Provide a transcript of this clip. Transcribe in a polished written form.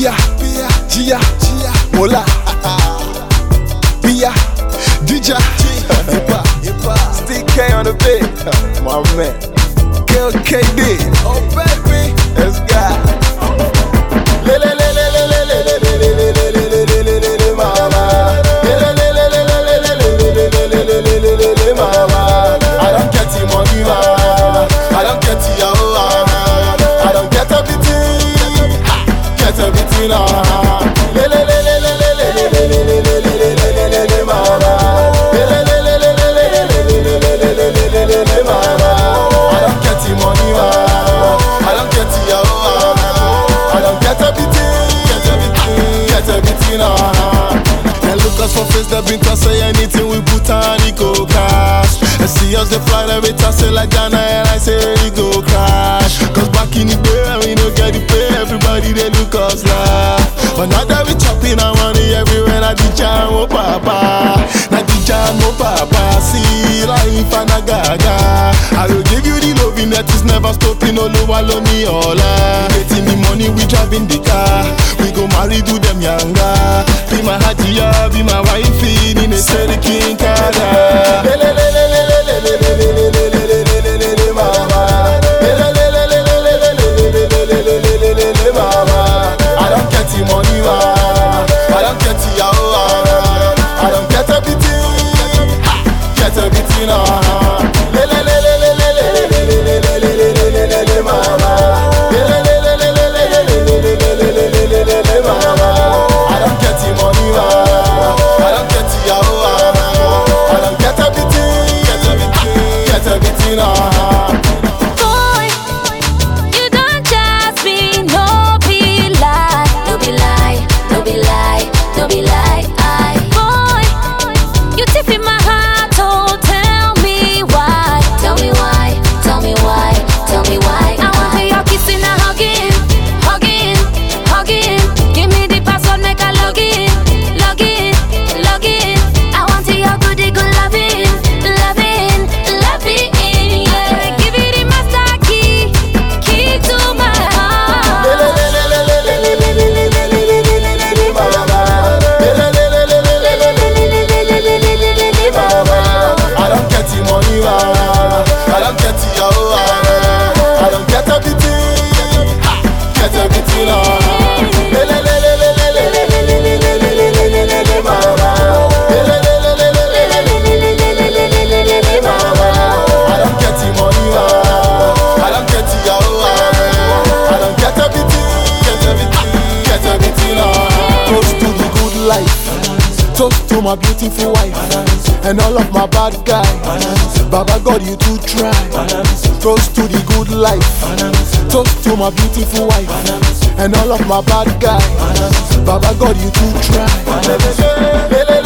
Pia, Gia, Mola, Pia, Dija, Stick K on the beat, my man, KD, oh baby, let's go. I don't get the money, I don't get the I don't get everything, get everything, I don't get the money, I don't get the I don't get everything, get everything, And look us for face, they been to say anything we put on, it go cash. And see us they fly, every time say like Ghana, and I say it go crash. Cause back in the day, we don't get the pay, everybody they look us laugh. But now that we chopping our money everywhere, na the jam, oh papa, na the jam, oh papa. See life and a gaga. I will give you the loving that is never stopping, all over me all. Getting the money, we driving the car. We go marry to them younger. Be my hajia, be my wifey, in a city king kada. I don't get the money, I don't get the I don't get everything, get everything, I don't get the money, I don't get the I don't get everything, get everything, Boy, you don't just be no be lie, no be lie, no be lie, no be lie. Boy, you tip in my heart, oh tell me why, tell me why, tell me why, tell me why. I want to hear your kissing and hugging, hugging, hugging. Give me the password, make I log in, log in, log in. I want to hear good loving, loving, loving. Yeah, give it the master key, key to my heart. I don't get the money, I don't get the I don't get everything, get everything, I don't get the money, I don't get the I don't get everything, get everything, Toast to the good life, toast to my beautiful wife, and all of my bad guys. Baba God, you too try. Toast to the good life, toast to my beautiful wife, and all of my bad guys. Baba God, you too try.